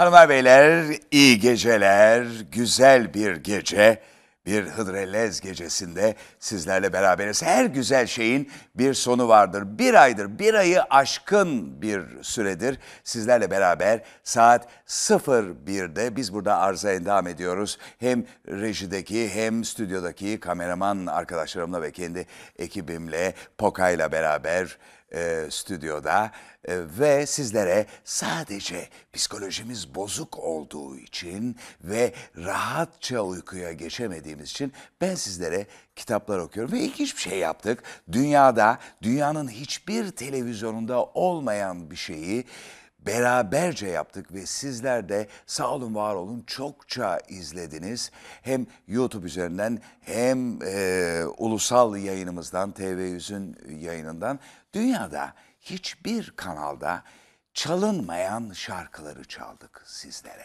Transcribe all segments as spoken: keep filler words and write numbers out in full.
Hanımlar beyler, iyi geceler, güzel bir gece, bir Hıdrellez gecesinde sizlerle beraberiz. Her güzel şeyin bir sonu vardır. Bir aydır, bir ayı aşkın bir süredir sizlerle beraber saat sıfır birde biz burada arızaya devam ediyoruz. Hem rejideki hem stüdyodaki kameraman arkadaşlarımla ve kendi ekibimle, Poka'yla beraber e, stüdyoda e, ve sizlere sadece psikolojimiz bozuk olduğu için ve rahatça uykuya geçemediğimiz için ben sizlere kitaplar okuyorum ve ilginç bir şey yaptık. Dünyada, dünyanın hiçbir televizyonunda olmayan bir şeyi beraberce yaptık ve sizler de sağ olun var olun çokça izlediniz. Hem YouTube üzerinden hem e, ulusal yayınımızdan, T V yüzün yayınından dünyada hiçbir kanalda çalınmayan şarkıları çaldık sizlere.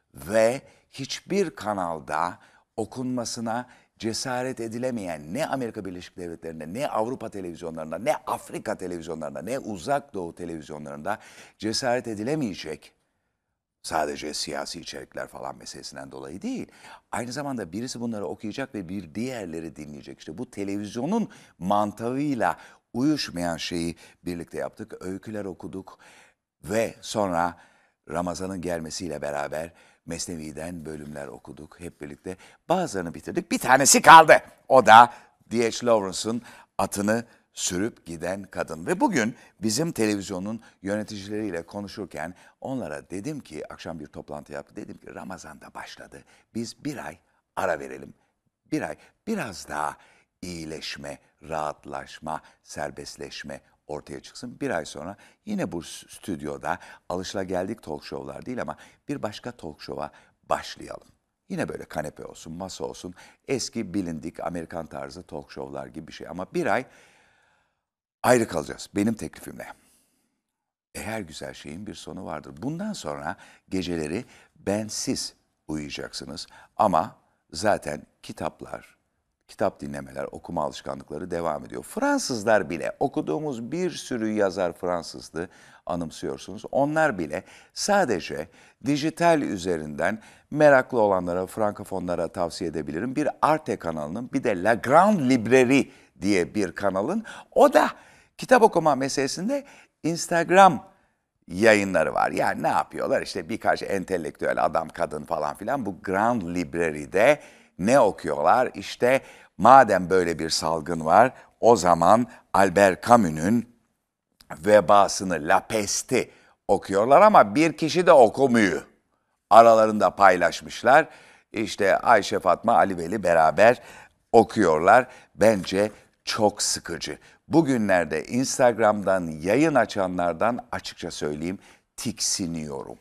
Ve hiçbir kanalda okunmasına cesaret edilemeyen ne Amerika Birleşik Devletleri'nde, ne Avrupa televizyonlarında, ne Afrika televizyonlarında, ne Uzak Doğu televizyonlarında cesaret edilemeyecek, sadece siyasi içerikler falan meselesinden dolayı değil. Aynı zamanda birisi bunları okuyacak ve bir diğerleri dinleyecek. İşte bu televizyonun mantığıyla uyuşmayan şeyi birlikte yaptık. Öyküler okuduk ve sonra Ramazan'ın gelmesiyle beraber Mesnevi'den bölümler okuduk hep birlikte. Bazılarını bitirdik. Bir tanesi kaldı. O da D H Lawrence'ın Atını Sürüp Giden Kadın. Ve bugün bizim televizyonun yöneticileriyle konuşurken onlara dedim ki, akşam bir toplantı yaptık. Dedim ki Ramazan'da başladı. Biz bir ay ara verelim. Bir ay biraz daha iyileşme, rahatlaşma, serbestleşme ortaya çıksın. Bir ay sonra yine bu stüdyoda alışılageldik talk show'lar değil ama bir başka talk show'a başlayalım. Yine böyle kanepe olsun, masa olsun, eski bilindik Amerikan tarzı talk show'lar gibi bir şey. Ama bir ay ayrı kalacağız benim teklifimle. E, her güzel şeyin bir sonu vardır. Bundan sonra geceleri bensiz uyuyacaksınız. Ama zaten kitaplar, kitap dinlemeler, okuma alışkanlıkları devam ediyor. Fransızlar bile, okuduğumuz bir sürü yazar Fransızdı, anımsıyorsunuz. Onlar bile sadece dijital üzerinden meraklı olanlara, frankofonlara tavsiye edebilirim. Bir Arte kanalının, bir de La Grande Librairie diye bir kanalın. O da kitap okuma meselesinde Instagram yayınları var. Yani ne yapıyorlar? İşte birkaç entelektüel adam, kadın falan filan bu Grand Library'de ne okuyorlar? İşte madem böyle bir salgın var, o zaman Albert Camus'un Vebasını, La Peste'i okuyorlar ama bir kişi de okumuyor. Aralarında paylaşmışlar. İşte Ayşe, Fatma, Ali Veli beraber okuyorlar. Bence çok sıkıcı. Bugünlerde Instagram'dan yayın açanlardan açıkça söyleyeyim tiksiniyorum.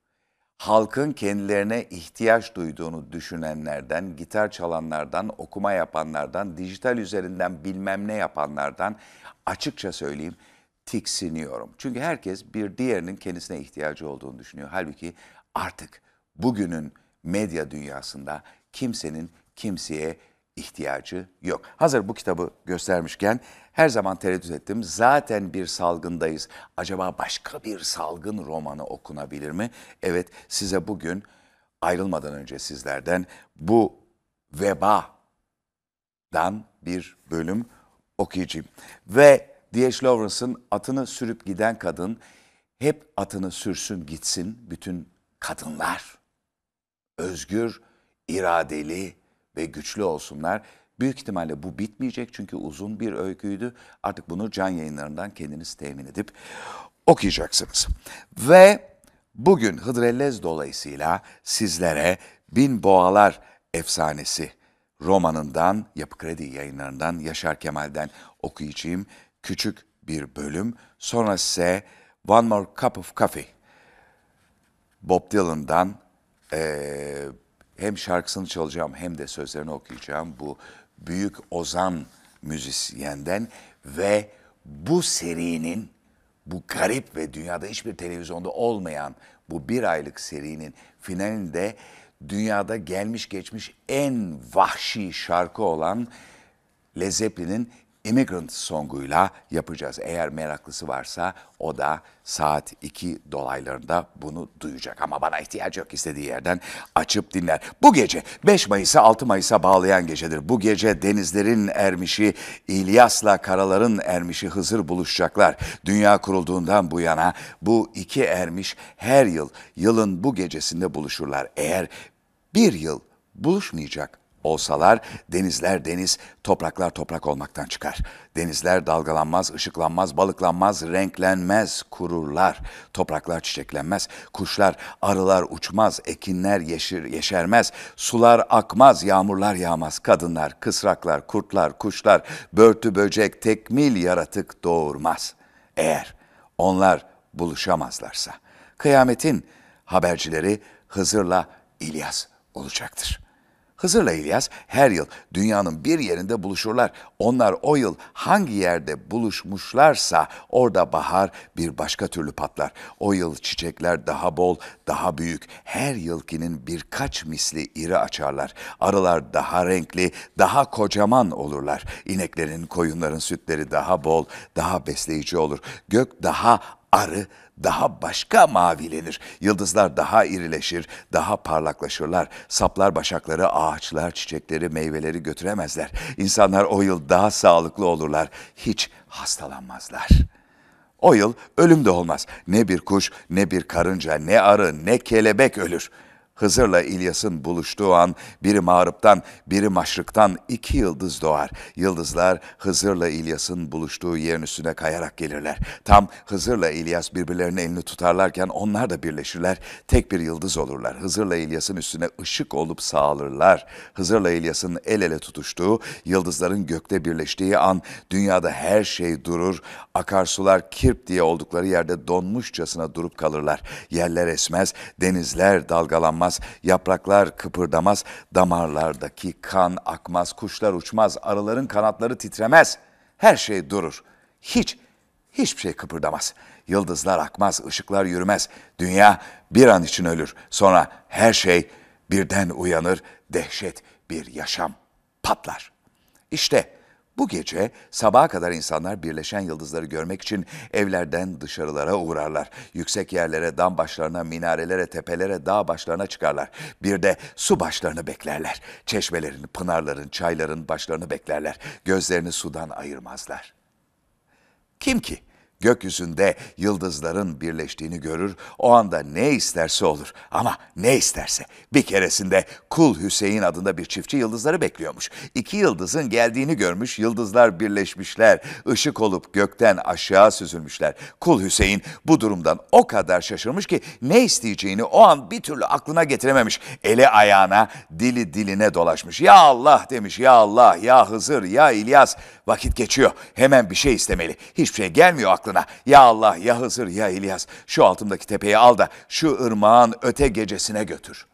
Halkın kendilerine ihtiyaç duyduğunu düşünenlerden, gitar çalanlardan, okuma yapanlardan, dijital üzerinden bilmem ne yapanlardan açıkça söyleyeyim tiksiniyorum. Çünkü herkes bir diğerinin kendisine ihtiyacı olduğunu düşünüyor. Halbuki artık bugünün medya dünyasında kimsenin kimseye ihtiyacı yok. Hazır bu kitabı göstermişken her zaman tereddüt ettim. Zaten bir salgındayız. Acaba başka bir salgın romanı okunabilir mi? Evet, size bugün ayrılmadan önce sizlerden bu vebadan bir bölüm okuyacağım. Ve D H Lawrence'ın Atını Sürüp Giden Kadın, hep atını sürsün gitsin bütün kadınlar. Özgür, iradeli ve güçlü olsunlar. Büyük ihtimalle bu bitmeyecek çünkü uzun bir öyküydü. Artık bunu Can Yayınları'ndan kendiniz temin edip okuyacaksınız. Ve bugün Hıdrellez dolayısıyla sizlere Bin Boğalar Efsanesi romanından, Yapı Kredi Yayınları'ndan, Yaşar Kemal'den okuyacağım küçük bir bölüm. Sonra size One More Cup of Coffee, Bob Dylan'dan Ee, hem şarkısını çalacağım hem de sözlerini okuyacağım bu büyük ozan müzisyenden ve bu serinin, bu garip ve dünyada hiçbir televizyonda olmayan bu bir aylık serinin finalinde dünyada gelmiş geçmiş en vahşi şarkı olan Led Zeppelin'in Immigrant Song'uyla yapacağız. Eğer meraklısı varsa o da saat iki dolaylarında bunu duyacak. Ama bana ihtiyacı yok, istediği yerden açıp dinler. Bu gece beş Mayıs'ı altı Mayıs'a bağlayan gecedir. Bu gece denizlerin ermişi İlyas'la karaların ermişi Hızır buluşacaklar. Dünya kurulduğundan bu yana bu iki ermiş her yıl yılın bu gecesinde buluşurlar. Eğer bir yıl buluşmayacak olsalar denizler deniz, topraklar toprak olmaktan çıkar. Denizler dalgalanmaz, ışıklanmaz, balıklanmaz, renklenmez, kururlar. Topraklar çiçeklenmez, kuşlar, arılar uçmaz, ekinler yeşir, yeşermez, sular akmaz, yağmurlar yağmaz, kadınlar, kısraklar, kurtlar, kuşlar, börtü böcek, tekmil yaratık doğurmaz. Eğer onlar buluşamazlarsa, kıyametin habercileri Hızır'la İlyas olacaktır. Hızır'la İlyas her yıl dünyanın bir yerinde buluşurlar. Onlar o yıl hangi yerde buluşmuşlarsa orada bahar bir başka türlü patlar. O yıl çiçekler daha bol, daha büyük. Her yılkinin birkaç misli iri açarlar. Arılar daha renkli, daha kocaman olurlar. İneklerin, koyunların sütleri daha bol, daha besleyici olur. Gök daha arı, daha başka mavilenir. Yıldızlar daha irileşir, daha parlaklaşırlar. Saplar, başakları, ağaçlar, çiçekleri, meyveleri götüremezler. İnsanlar o yıl daha sağlıklı olurlar. Hiç hastalanmazlar. O yıl ölüm de olmaz. Ne bir kuş, ne bir karınca, ne arı, ne kelebek ölür. Hızır'la İlyas'ın buluştuğu an biri mağrıptan, biri maşrıktan iki yıldız doğar. Yıldızlar Hızır'la İlyas'ın buluştuğu yerin üstüne kayarak gelirler. Tam Hızır'la İlyas birbirlerinin elini tutarlarken onlar da birleşirler. Tek bir yıldız olurlar. Hızır'la İlyas'ın üstüne ışık olup sağılırlar. Hızır'la İlyas'ın el ele tutuştuğu, yıldızların gökte birleştiği an dünyada her şey durur. Akarsular kirp diye oldukları yerde donmuşçasına durup kalırlar. Yerler esmez, denizler dalgalanmaz, yapraklar kıpırdamaz, damarlardaki kan akmaz, kuşlar uçmaz, arıların kanatları titremez. Her şey durur. Hiç, hiçbir şey kıpırdamaz. Yıldızlar akmaz, ışıklar yürümez. Dünya bir an için ölür. Sonra her şey birden uyanır, dehşet bir yaşam patlar. İşte bu gece sabaha kadar insanlar birleşen yıldızları görmek için evlerden dışarılara uğrarlar. Yüksek yerlere, dam başlarına, minarelere, tepelere, dağ başlarına çıkarlar. Bir de su başlarını beklerler. Çeşmelerin, pınarların, çayların başlarını beklerler. Gözlerini sudan ayırmazlar. Kim ki gökyüzünde yıldızların birleştiğini görür, o anda ne isterse olur. Ama ne isterse. Bir keresinde Kul Hüseyin adında bir çiftçi yıldızları bekliyormuş. İki yıldızın geldiğini görmüş, yıldızlar birleşmişler, ışık olup gökten aşağı süzülmüşler. Kul Hüseyin bu durumdan o kadar şaşırmış ki ne isteyeceğini o an bir türlü aklına getirememiş. Eli ayağına, dili diline dolaşmış. Ya Allah demiş, ya Allah, ya Hızır, ya İlyas. Vakit geçiyor, hemen bir şey istemeli. Hiçbir şey gelmiyor aklına. Ya Allah, ya Hızır, ya İlyas, şu altımdaki tepeyi al da şu ırmağın öte gecesine götür.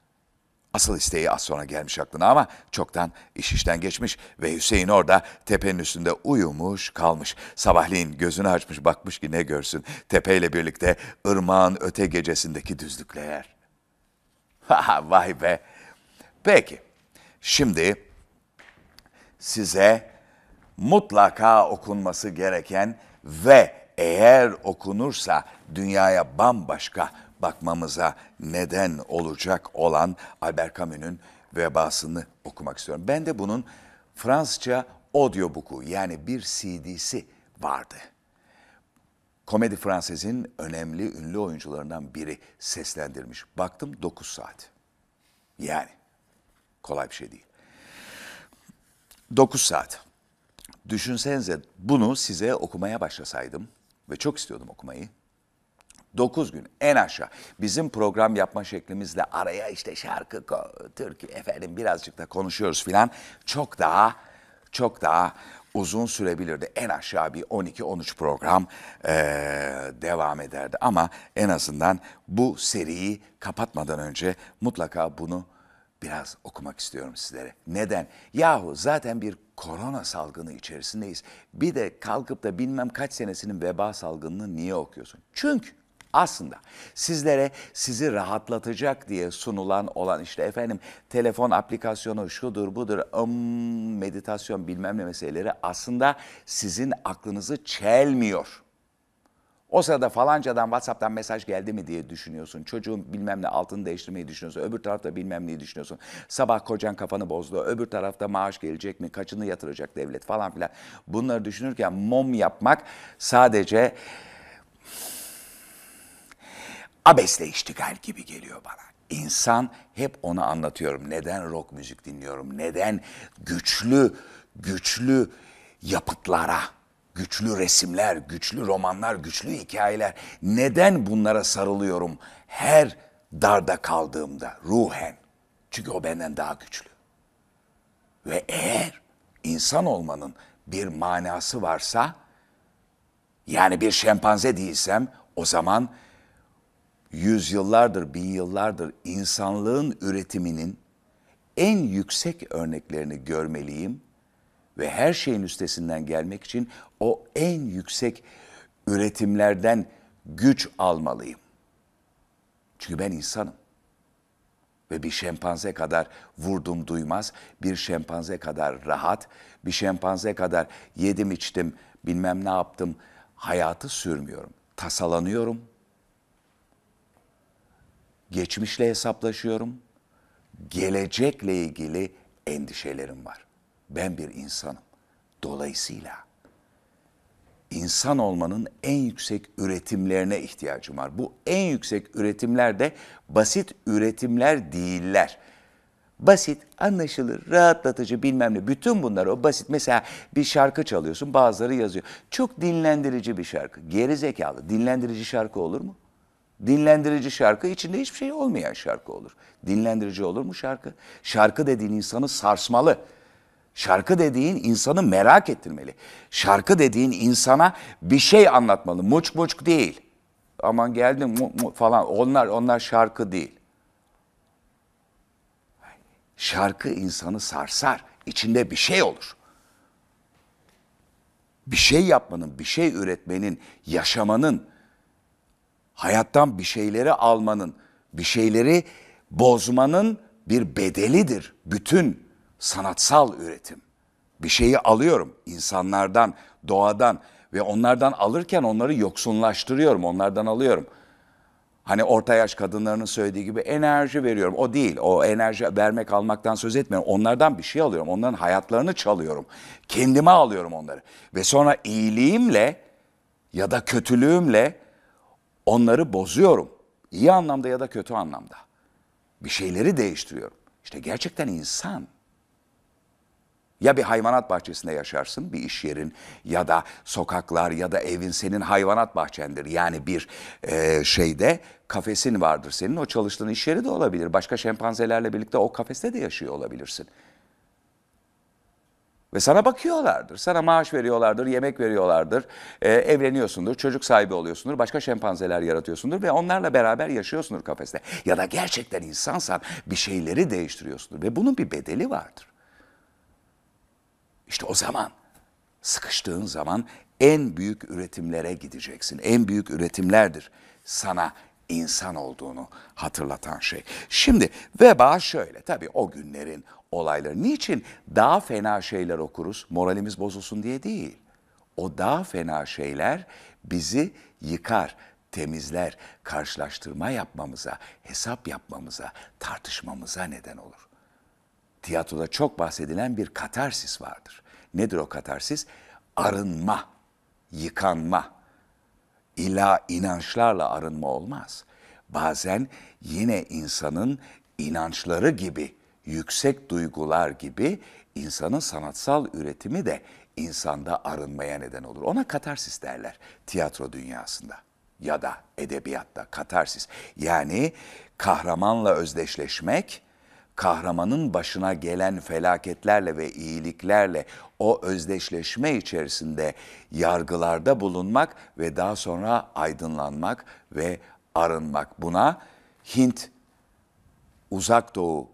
Asıl isteği az sonra gelmiş aklına ama çoktan iş işten geçmiş ve Hüseyin orada tepenin üstünde uyumuş kalmış. Sabahleyin gözünü açmış bakmış ki ne görsün, tepeyle birlikte ırmağın öte gecesindeki düzlükler. Ha vay be. Peki, şimdi size mutlaka okunması gereken ve eğer okunursa dünyaya bambaşka bakmamıza neden olacak olan Albert Camus'un Vebasını okumak istiyorum. Ben de bunun Fransızca audiobook'u yani bir C D'si vardı. Komedi Fransız'ın önemli ünlü oyuncularından biri seslendirmiş. Baktım dokuz saat. Yani kolay bir şey değil. dokuz saat. Düşünsenize bunu size okumaya başlasaydım ve çok istiyordum okumayı. dokuz gün en aşağı bizim program yapma şeklimizle araya işte şarkı, türkü efendim birazcık da konuşuyoruz filan çok daha çok daha uzun sürebilirdi. En aşağı bir on iki on üç program ee, devam ederdi ama en azından bu seriyi kapatmadan önce mutlaka bunu biraz okumak istiyorum sizlere. Neden? Yahu zaten bir korona salgını içerisindeyiz. Bir de kalkıp da bilmem kaç senesinin veba salgınını niye okuyorsun? Çünkü Aslında sizlere sizi rahatlatacak diye sunulan olan işte efendim telefon aplikasyonu şudur budur ım, meditasyon bilmem ne meseleleri aslında sizin aklınızı çelmiyor. O sırada falancadan WhatsApp'tan mesaj geldi mi diye düşünüyorsun. Çocuğun bilmem ne altını değiştirmeyi düşünüyorsun. Öbür tarafta bilmem neyi düşünüyorsun. Sabah kocan kafanı bozdu. Öbür tarafta maaş gelecek mi? Kaçını yatıracak devlet falan filan. Bunları düşünürken mom yapmak sadece abesle iştigal gibi geliyor bana. İnsan hep onu anlatıyorum. Neden rock müzik dinliyorum? Neden güçlü, güçlü yapıtlara, güçlü resimler, güçlü romanlar, güçlü hikayeler. Neden bunlara sarılıyorum her darda kaldığımda ruhen? Çünkü o benden daha güçlü. Ve eğer insan olmanın bir manası varsa, yani bir şempanze değilsem o zaman yüzyıllardır, bin yıllardır insanlığın üretiminin en yüksek örneklerini görmeliyim ve her şeyin üstesinden gelmek için o en yüksek üretimlerden güç almalıyım. Çünkü ben insanım. Ve bir şempanze kadar vurdum duymaz, bir şempanze kadar rahat, bir şempanze kadar yedim içtim, bilmem ne yaptım, hayatı sürmüyorum. Tasalanıyorum, geçmişle hesaplaşıyorum, gelecekle ilgili endişelerim var. Ben bir insanım. Dolayısıyla insan olmanın en yüksek üretimlerine ihtiyacım var. Bu en yüksek üretimler de basit üretimler değiller. Basit, anlaşılır, rahatlatıcı bilmem ne. Bütün bunlar o basit. Mesela bir şarkı çalıyorsun, bazıları yazıyor. Çok dinlendirici bir şarkı. Geri zekalı. Dinlendirici şarkı olur mu? Dinlendirici şarkı içinde hiçbir şey olmayan şarkı olur. Dinlendirici olur mu şarkı? Şarkı dediğin insanı sarsmalı. Şarkı dediğin insanı merak ettirmeli. Şarkı dediğin insana bir şey anlatmalı. Muçk muçk değil. Aman geldim mu, mu falan. Onlar onlar şarkı değil. Şarkı insanı sarsar. İçinde bir şey olur. Bir şey yapmanın, bir şey üretmenin, yaşamanın, hayattan bir şeyleri almanın, bir şeyleri bozmanın bir bedelidir. Bütün sanatsal üretim. Bir şeyi alıyorum insanlardan, doğadan ve onlardan alırken onları yoksunlaştırıyorum, onlardan alıyorum. Hani orta yaş kadınlarının söylediği gibi enerji veriyorum. O değil, o enerji vermek almaktan söz etmiyorum. Onlardan bir şey alıyorum, onların hayatlarını çalıyorum. Kendime alıyorum onları. Ve sonra iyiliğimle ya da kötülüğümle onları bozuyorum. İyi anlamda ya da kötü anlamda. Bir şeyleri değiştiriyorum. İşte gerçekten insan. Ya bir hayvanat bahçesinde yaşarsın, bir iş yerin ya da sokaklar ya da evin senin hayvanat bahçendir. Yani bir e, şeyde kafesin vardır senin, o çalıştığın iş yeri de olabilir. Başka şempanzelerle birlikte o kafeste de yaşıyor olabilirsin. Ve sana bakıyorlardır, sana maaş veriyorlardır, yemek veriyorlardır, e, evleniyorsundur, çocuk sahibi oluyorsundur, başka şempanzeler yaratıyorsundur ve onlarla beraber yaşıyorsundur kafeste. Ya da gerçekten insansan bir şeyleri değiştiriyorsundur ve bunun bir bedeli vardır. İşte o zaman, sıkıştığın zaman en büyük üretimlere gideceksin. En büyük üretimlerdir sana insan olduğunu hatırlatan şey. Şimdi veba şöyle, tabii o günlerin olayları. Niçin daha fena şeyler okuruz? Moralimiz bozulsun diye değil. O daha fena şeyler bizi yıkar, temizler, karşılaştırma yapmamıza, hesap yapmamıza, tartışmamıza neden olur. Tiyatroda çok bahsedilen bir katarsis vardır. Nedir o katarsis? Arınma, yıkanma. İlla inançlarla arınma olmaz. Bazen yine insanın inançları gibi, yüksek duygular gibi insanın sanatsal üretimi de insanda arınmaya neden olur. Ona katarsis derler tiyatro dünyasında ya da edebiyatta katarsis. Yani kahramanla özdeşleşmek, kahramanın başına gelen felaketlerle ve iyiliklerle o özdeşleşme içerisinde yargılarda bulunmak ve daha sonra aydınlanmak ve arınmak. Buna Hint, Uzak Doğu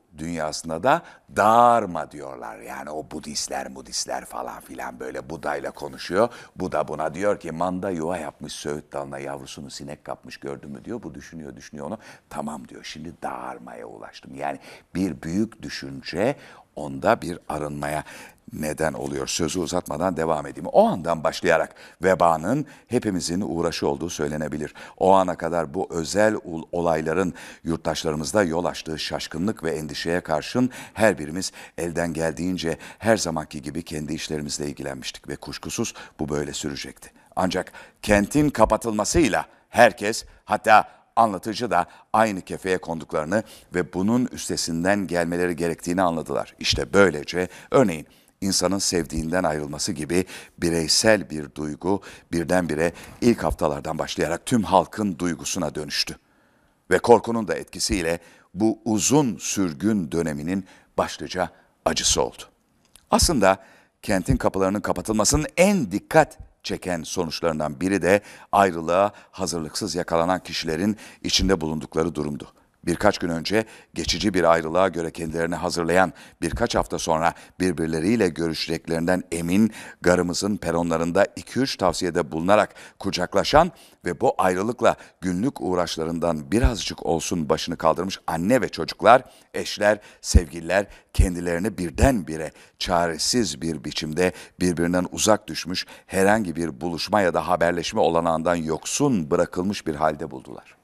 dünyasında da dağarma diyorlar. Yani o Budistler, Budistler falan filan böyle Buda'yla konuşuyor. Buda buna diyor ki manda yuva yapmış söğüt dalına yavrusunu sinek kapmış gördün mü diyor. Bu düşünüyor düşünüyor onu. Tamam diyor şimdi dağarmaya ulaştım. Yani bir büyük düşünce onda bir arınmaya neden oluyor. Sözü uzatmadan devam edeyim. O andan başlayarak vebanın hepimizin uğraşı olduğu söylenebilir. O ana kadar bu özel olayların yurttaşlarımızda yol açtığı şaşkınlık ve endişeye karşın her birimiz elden geldiğince her zamanki gibi kendi işlerimizle ilgilenmiştik ve kuşkusuz bu böyle sürecekti. Ancak kentin kapatılmasıyla herkes, hatta anlatıcı da aynı kefeye konduklarını ve bunun üstesinden gelmeleri gerektiğini anladılar. İşte böylece örneğin insanın sevdiğinden ayrılması gibi bireysel bir duygu birdenbire ilk haftalardan başlayarak tüm halkın duygusuna dönüştü. Ve korkunun da etkisiyle bu uzun sürgün döneminin başlıca acısı oldu. Aslında kentin kapılarının kapatılmasının en dikkat çeken sonuçlarından biri de ayrılığa hazırlıksız yakalanan kişilerin içinde bulundukları durumdu. Birkaç gün önce geçici bir ayrılığa göre kendilerini hazırlayan, birkaç hafta sonra birbirleriyle görüşeceklerinden emin, garımızın peronlarında iki üç tavsiyede bulunarak kucaklaşan ve bu ayrılıkla günlük uğraşlarından birazcık olsun başını kaldırmış anne ve çocuklar, eşler, sevgililer kendilerini birdenbire çaresiz bir biçimde birbirinden uzak düşmüş, herhangi bir buluşma ya da haberleşme olanağından yoksun bırakılmış bir halde buldular.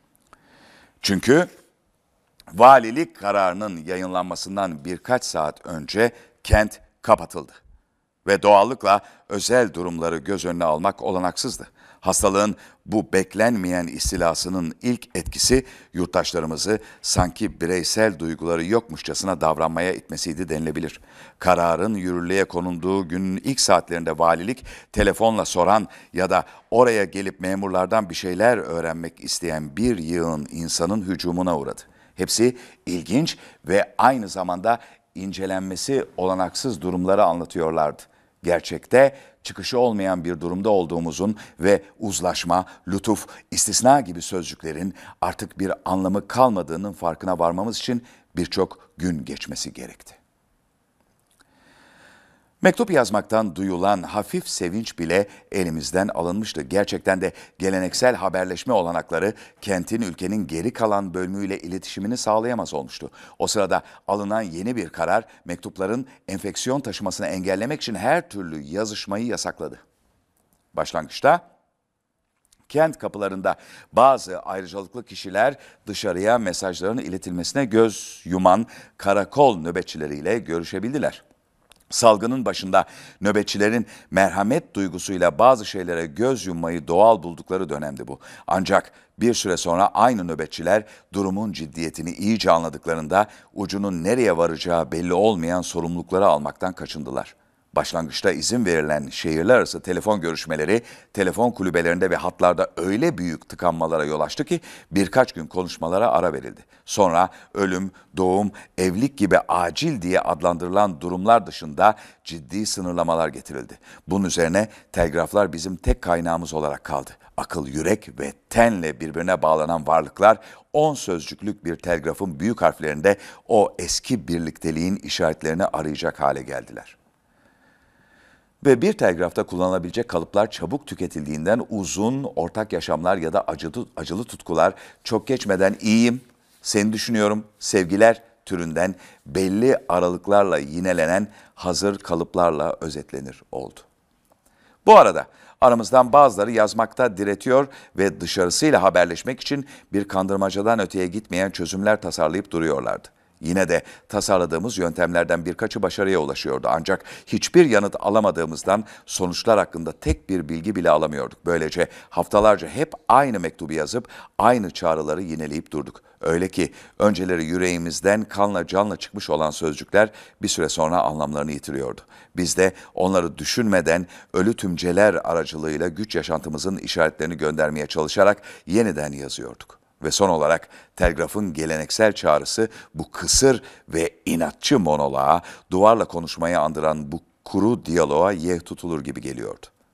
Çünkü valilik kararının yayınlanmasından birkaç saat önce kent kapatıldı. Ve doğallıkla özel durumları göz önüne almak olanaksızdı. Hastalığın bu beklenmeyen istilasının ilk etkisi yurttaşlarımızı sanki bireysel duyguları yokmuşçasına davranmaya itmesiydi denilebilir. Kararın yürürlüğe konulduğu günün ilk saatlerinde valilik telefonla soran ya da oraya gelip memurlardan bir şeyler öğrenmek isteyen bir yığın insanın hücumuna uğradı. Hepsi ilginç ve aynı zamanda incelenmesi olanaksız durumları anlatıyorlardı. Gerçekte çıkışı olmayan bir durumda olduğumuzun ve uzlaşma, lütuf, istisna gibi sözcüklerin artık bir anlamı kalmadığının farkına varmamız için birçok gün geçmesi gerekti. Mektup yazmaktan duyulan hafif sevinç bile elimizden alınmıştı. Gerçekten de geleneksel haberleşme olanakları kentin ülkenin geri kalan bölümüyle iletişimini sağlayamaz olmuştu. O sırada alınan yeni bir karar mektupların enfeksiyon taşımasını engellemek için her türlü yazışmayı yasakladı. Başlangıçta kent kapılarında bazı ayrıcalıklı kişiler dışarıya mesajların iletilmesine göz yuman karakol nöbetçileriyle görüşebildiler. Salgının başında nöbetçilerin merhamet duygusuyla bazı şeylere göz yummayı doğal buldukları dönemdi bu. Ancak bir süre sonra aynı nöbetçiler durumun ciddiyetini iyice anladıklarında ucunun nereye varacağı belli olmayan sorumlulukları almaktan kaçındılar. Başlangıçta izin verilen şehirler arası telefon görüşmeleri telefon kulübelerinde ve hatlarda öyle büyük tıkanmalara yol açtı ki birkaç gün konuşmalara ara verildi. Sonra ölüm, doğum, evlilik gibi acil diye adlandırılan durumlar dışında ciddi sınırlamalar getirildi. Bunun üzerine telgraflar bizim tek kaynağımız olarak kaldı. Akıl, yürek ve tenle birbirine bağlanan varlıklar on sözcüklük bir telgrafın büyük harflerinde o eski birlikteliğin işaretlerini arayacak hale geldiler. Ve bir telgrafta kullanılabilecek kalıplar çabuk tüketildiğinden uzun ortak yaşamlar ya da acılı, acılı tutkular çok geçmeden iyiyim, seni düşünüyorum, sevgiler türünden belli aralıklarla yinelenen hazır kalıplarla özetlenir oldu. Bu arada aramızdan bazıları yazmakta diretiyor ve dışarısıyla haberleşmek için bir kandırmacadan öteye gitmeyen çözümler tasarlayıp duruyorlardı. Yine de tasarladığımız yöntemlerden birkaçı başarıya ulaşıyordu. Ancak hiçbir yanıt alamadığımızdan sonuçlar hakkında tek bir bilgi bile alamıyorduk. Böylece haftalarca hep aynı mektubu yazıp aynı çağrıları yineleyip durduk. Öyle ki önceleri yüreğimizden kanla canla çıkmış olan sözcükler bir süre sonra anlamlarını yitiriyordu. Biz de onları düşünmeden ölü tümceler aracılığıyla güç yaşantımızın işaretlerini göndermeye çalışarak yeniden yazıyorduk. Ve son olarak telgrafın geleneksel çağrısı bu kısır ve inatçı monoloğa, duvarla konuşmayı andıran bu kuru diyaloğa yeh tutulur gibi geliyordu.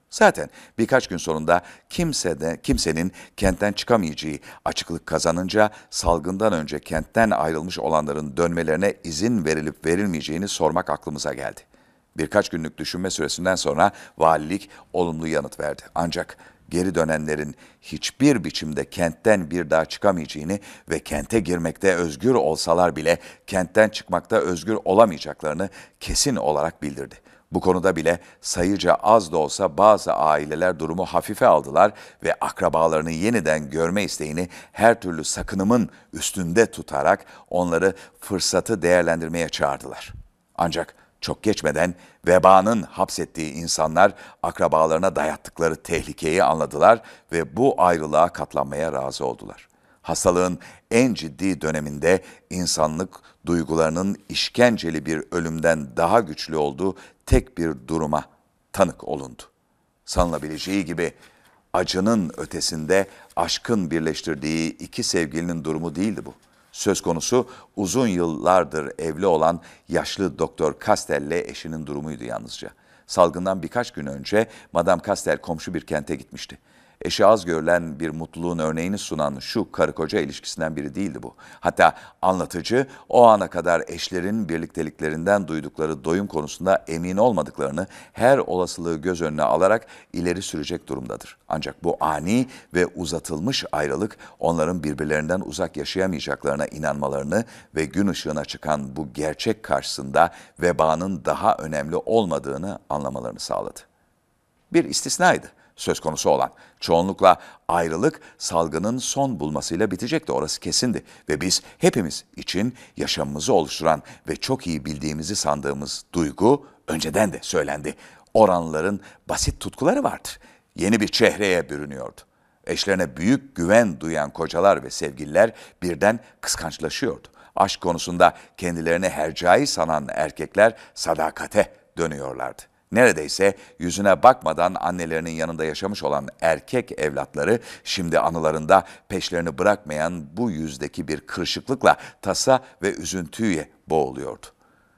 Zaten birkaç gün sonunda kimse de, kimsenin kentten çıkamayacağı açıklık kazanınca salgından önce kentten ayrılmış olanların dönmelerine izin verilip verilmeyeceğini sormak aklımıza geldi. Birkaç günlük düşünme süresinden sonra valilik olumlu yanıt verdi. Ancak geri dönenlerin hiçbir biçimde kentten bir daha çıkamayacağını ve kente girmekte özgür olsalar bile kentten çıkmakta özgür olamayacaklarını kesin olarak bildirdi. Bu konuda bile sayıca az da olsa bazı aileler durumu hafife aldılar ve akrabalarını yeniden görme isteğini her türlü sakınımın üstünde tutarak onları fırsatı değerlendirmeye çağırdılar. Ancak çok geçmeden vebanın hapsettiği insanlar akrabalarına dayattıkları tehlikeyi anladılar ve bu ayrılığa katlanmaya razı oldular. Hastalığın en ciddi döneminde insanlık duygularının işkenceli bir ölümden daha güçlü olduğu tek bir duruma tanık olundu. Sanılabileceği gibi acının ötesinde aşkın birleştirdiği iki sevgilinin durumu değildi bu. Söz konusu uzun yıllardır evli olan yaşlı Doktor Castell ile eşinin durumuydu yalnızca. Salgından birkaç gün önce Madame Castell komşu bir kente gitmişti. Eşi az görülen bir mutluluğun örneğini sunan şu karı koca ilişkisinden biri değildi bu. Hatta anlatıcı o ana kadar eşlerin birlikteliklerinden duydukları doyum konusunda emin olmadıklarını her olasılığı göz önüne alarak ileri sürecek durumdadır. Ancak bu ani ve uzatılmış ayrılık onların birbirlerinden uzak yaşayamayacaklarına inanmalarını ve gün ışığına çıkan bu gerçek karşısında vebanın daha önemli olmadığını anlamalarını sağladı. Bir istisnaydı söz konusu olan. Çoğunlukla ayrılık salgının son bulmasıyla bitecekti, orası kesindi. Ve biz hepimiz için yaşamımızı oluşturan ve çok iyi bildiğimizi sandığımız duygu önceden de söylendi. Oranlıların basit tutkuları vardır. Yeni bir çehreye bürünüyordu. Eşlerine büyük güven duyan kocalar ve sevgililer birden kıskançlaşıyordu. Aşk konusunda kendilerini hercai sanan erkekler sadakate dönüyorlardı. Neredeyse yüzüne bakmadan annelerinin yanında yaşamış olan erkek evlatları şimdi anılarında peşlerini bırakmayan bu yüzdeki bir kırışıklıkla tasa ve üzüntüye boğuluyordu.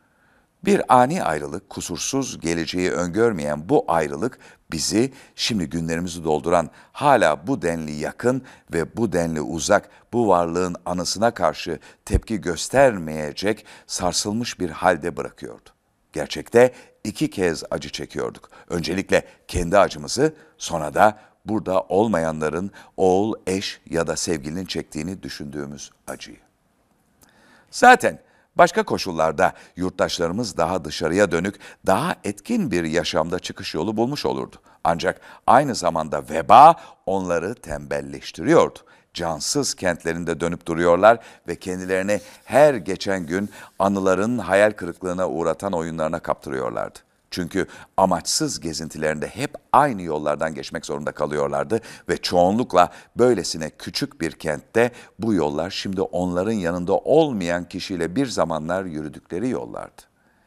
Bir ani ayrılık, kusursuz geleceği öngörmeyen bu ayrılık bizi şimdi günlerimizi dolduran, hala bu denli yakın ve bu denli uzak bu varlığın anısına karşı tepki göstermeyecek sarsılmış bir halde bırakıyordu. Gerçekte iki kez acı çekiyorduk. Öncelikle kendi acımızı, sonra da burada olmayanların oğul, eş ya da sevgilinin çektiğini düşündüğümüz acıyı. Zaten başka koşullarda yurttaşlarımız daha dışarıya dönük, daha etkin bir yaşamda çıkış yolu bulmuş olurdu. Ancak aynı zamanda veba onları tembelleştiriyordu. Cansız kentlerinde dönüp duruyorlar ve kendilerini her geçen gün anıların hayal kırıklığına uğratan oyunlarına kaptırıyorlardı. Çünkü amaçsız gezintilerinde hep aynı yollardan geçmek zorunda kalıyorlardı ve çoğunlukla böylesine küçük bir kentte bu yollar şimdi onların yanında olmayan kişiyle bir zamanlar yürüdükleri yollardı.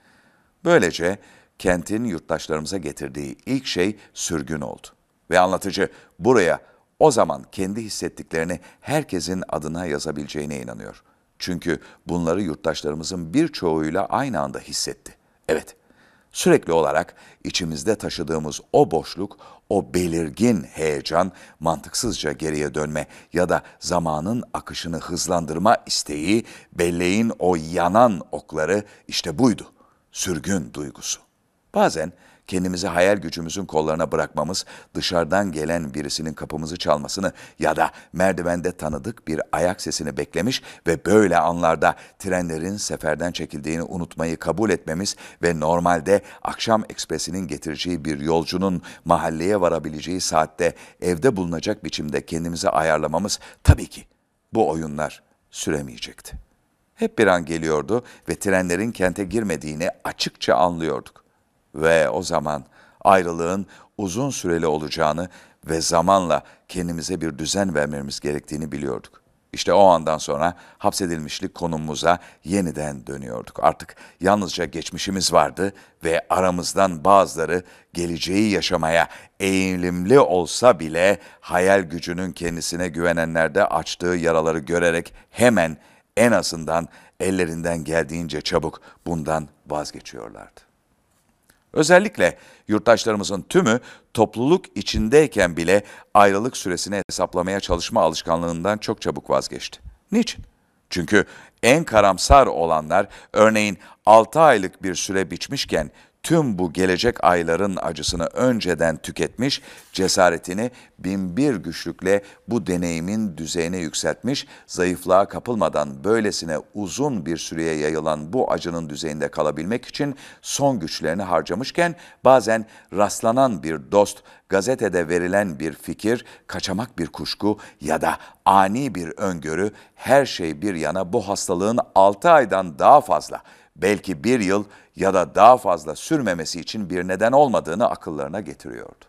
Böylece kentin yurttaşlarımıza getirdiği ilk şey sürgün oldu. Ve anlatıcı buraya o zaman kendi hissettiklerini herkesin adına yazabileceğine inanıyor. Çünkü bunları yurttaşlarımızın birçoğuyla aynı anda hissetti. Evet, sürekli olarak içimizde taşıdığımız o boşluk, o belirgin heyecan, mantıksızca geriye dönme ya da zamanın akışını hızlandırma isteği, belleğin o yanan okları işte buydu, sürgün duygusu. Bazen kendimizi hayal gücümüzün kollarına bırakmamız, dışarıdan gelen birisinin kapımızı çalmasını ya da merdivende tanıdık bir ayak sesini beklemiş ve böyle anlarda trenlerin seferden çekildiğini unutmayı kabul etmemiz ve normalde akşam ekspresinin getireceği bir yolcunun mahalleye varabileceği saatte evde bulunacak biçimde kendimizi ayarlamamız tabii ki bu oyunlar süremeyecekti. Hep bir an geliyordu ve trenlerin kente girmediğini açıkça anlıyorduk. Ve o zaman ayrılığın uzun süreli olacağını ve zamanla kendimize bir düzen vermemiz gerektiğini biliyorduk. İşte o andan sonra hapsedilmişlik konumumuza yeniden dönüyorduk. Artık yalnızca geçmişimiz vardı ve aramızdan bazıları geleceği yaşamaya eğilimli olsa bile hayal gücünün kendisine güvenenlerde açtığı yaraları görerek hemen en azından ellerinden geldiğince çabuk bundan vazgeçiyorlardı. Özellikle yurttaşlarımızın tümü topluluk içindeyken bile ayrılık süresini hesaplamaya çalışma alışkanlığından çok çabuk vazgeçti. Niçin? Çünkü en karamsar olanlar örneğin altı aylık bir süre biçmişken tüm bu gelecek ayların acısını önceden tüketmiş, cesaretini binbir güçlükle bu deneyimin düzeyine yükseltmiş, zayıflığa kapılmadan böylesine uzun bir süreye yayılan bu acının düzeyinde kalabilmek için son güçlerini harcamışken bazen rastlanan bir dost, gazetede verilen bir fikir, kaçamak bir kuşku ya da ani bir öngörü, her şey bir yana bu hastalığın altı aydan daha fazla, belki bir yıl ya da daha fazla sürmemesi için bir neden olmadığını akıllarına getiriyordu.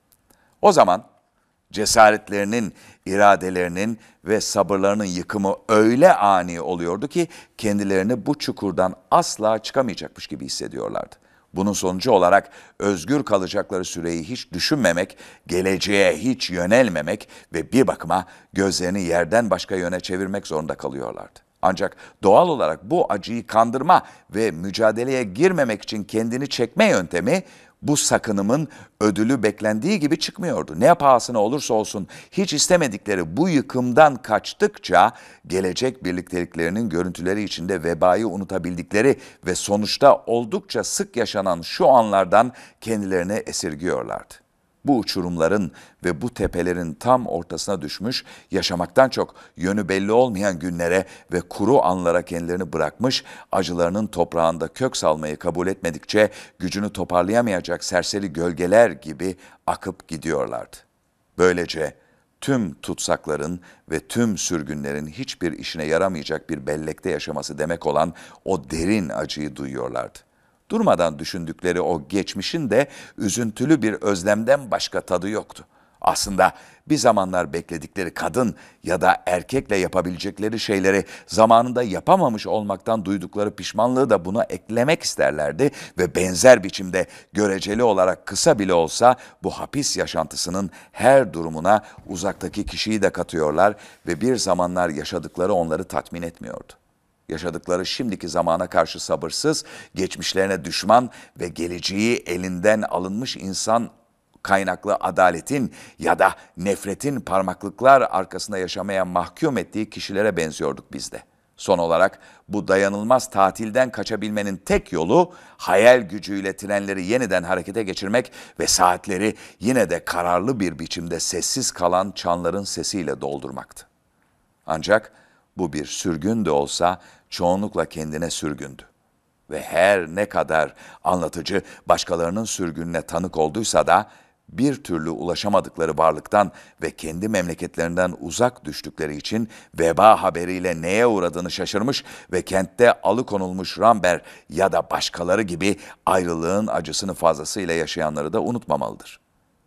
O zaman cesaretlerinin, iradelerinin ve sabırlarının yıkımı öyle ani oluyordu ki kendilerini bu çukurdan asla çıkamayacakmış gibi hissediyorlardı. Bunun sonucu olarak özgür kalacakları süreyi hiç düşünmemek, geleceğe hiç yönelmemek ve bir bakıma gözlerini yerden başka yöne çevirmek zorunda kalıyorlardı. Ancak doğal olarak bu acıyı kandırma ve mücadeleye girmemek için kendini çekme yöntemi bu sakınımın ödülü beklendiği gibi çıkmıyordu. Ne pahasına olursa olsun hiç istemedikleri bu yıkımdan kaçtıkça gelecek birlikteliklerinin görüntüleri içinde vebayı unutabildikleri ve sonuçta oldukça sık yaşanan şu anlardan kendilerini esirgiyorlardı. Bu uçurumların ve bu tepelerin tam ortasına düşmüş, yaşamaktan çok yönü belli olmayan günlere ve kuru anlara kendilerini bırakmış, acılarının toprağında kök salmayı kabul etmedikçe gücünü toparlayamayacak serseri gölgeler gibi akıp gidiyorlardı. Böylece tüm tutsakların ve tüm sürgünlerin hiçbir işine yaramayacak bir bellekte yaşaması demek olan o derin acıyı duyuyorlardı. Durmadan düşündükleri o geçmişin de üzüntülü bir özlemden başka tadı yoktu. Aslında bir zamanlar bekledikleri kadın ya da erkekle yapabilecekleri şeyleri zamanında yapamamış olmaktan duydukları pişmanlığı da buna eklemek isterlerdi ve benzer biçimde göreceli olarak kısa bile olsa bu hapis yaşantısının her durumuna uzaktaki kişiyi de katıyorlar ve bir zamanlar yaşadıkları onları tatmin etmiyordu. Yaşadıkları şimdiki zamana karşı sabırsız, geçmişlerine düşman ve geleceği elinden alınmış insan kaynaklı adaletin ya da nefretin parmaklıklar arkasında yaşamaya mahkum ettiği kişilere benziyorduk biz de. Son olarak bu dayanılmaz tatilden kaçabilmenin tek yolu hayal gücüyle trenleri yeniden harekete geçirmek ve saatleri yine de kararlı bir biçimde sessiz kalan çanların sesiyle doldurmaktı. Ancak bu bir sürgün de olsa çoğunlukla kendine sürgündü. Ve her ne kadar anlatıcı başkalarının sürgününe tanık olduysa da bir türlü ulaşamadıkları varlıktan ve kendi memleketlerinden uzak düştükleri için veba haberiyle neye uğradığını şaşırmış ve kentte alıkonulmuş Rambert ya da başkaları gibi ayrılığın acısını fazlasıyla yaşayanları da unutmamalıdır.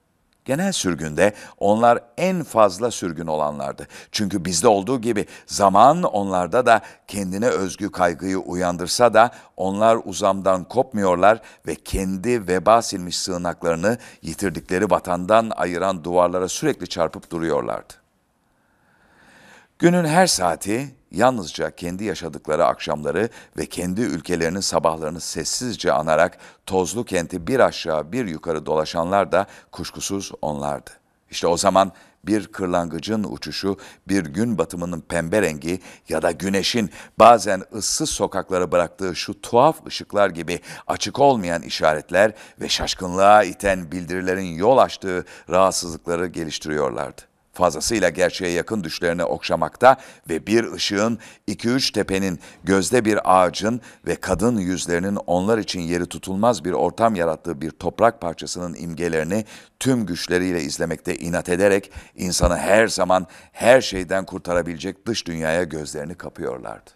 Genel sürgünde onlar en fazla sürgün olanlardı. Çünkü bizde olduğu gibi zaman onlarda da kendine özgü kaygıyı uyandırsa da onlar uzamdan kopmuyorlar ve kendi veba silmiş sığınaklarını yitirdikleri vatandan ayıran duvarlara sürekli çarpıp duruyorlardı. Günün her saati yalnızca kendi yaşadıkları akşamları ve kendi ülkelerinin sabahlarını sessizce anarak tozlu kenti bir aşağı bir yukarı dolaşanlar da kuşkusuz onlardı. İşte o zaman bir kırlangıcın uçuşu, bir gün batımının pembe rengi ya da güneşin bazen ıssız sokaklara bıraktığı şu tuhaf ışıklar gibi açık olmayan işaretler ve şaşkınlığa iten bildirilerin yol açtığı rahatsızlıkları geliştiriyorlardı. Fazlasıyla gerçeğe yakın düşlerini okşamakta ve bir ışığın, iki üç tepenin, gözde bir ağacın ve kadın yüzlerinin onlar için yeri tutulmaz bir ortam yarattığı bir toprak parçasının imgelerini tüm güçleriyle izlemekte inat ederek insanı her zaman her şeyden kurtarabilecek dış dünyaya gözlerini kapıyorlardı.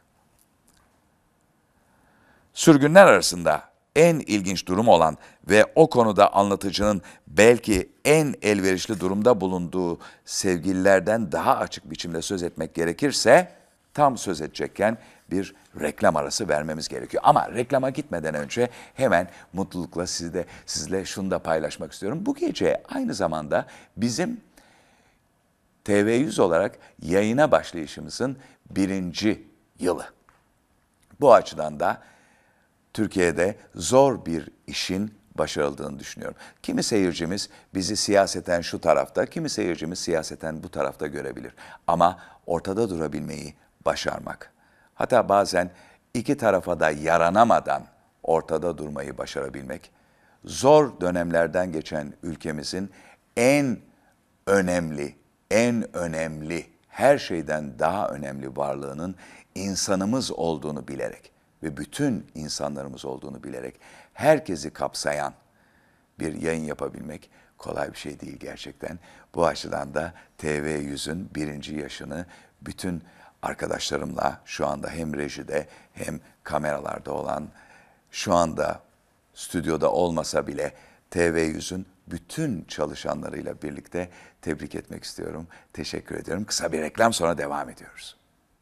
Sürgünler arasında en ilginç durum olan ve o konuda anlatıcının belki en elverişli durumda bulunduğu sevgililerden daha açık biçimde söz etmek gerekirse tam söz edecekken bir reklam arası vermemiz gerekiyor. Ama reklama gitmeden önce hemen mutlulukla sizle, sizle şunu da paylaşmak istiyorum. Bu gece aynı zamanda bizim T V yüz olarak yayına başlayışımızın birinci yılı. Bu açıdan da Türkiye'de zor bir işin başarıldığını düşünüyorum. Kimi seyircimiz bizi siyaseten şu tarafta, kimi seyircimiz siyaseten bu tarafta görebilir. Ama ortada durabilmeyi başarmak. Hatta bazen iki tarafa da yaranamadan ortada durmayı başarabilmek, zor dönemlerden geçen ülkemizin en önemli, en önemli, her şeyden daha önemli varlığının insanımız olduğunu bilerek ve bütün insanlarımız olduğunu bilerek herkesi kapsayan bir yayın yapabilmek kolay bir şey değil gerçekten. Bu açıdan da T V yüzün birinci yaşını bütün arkadaşlarımla şu anda hem rejide hem kameralarda olan, şu anda stüdyoda olmasa bile T V yüzün bütün çalışanlarıyla birlikte tebrik etmek istiyorum. Teşekkür ediyorum. Kısa bir reklam sonra devam ediyoruz.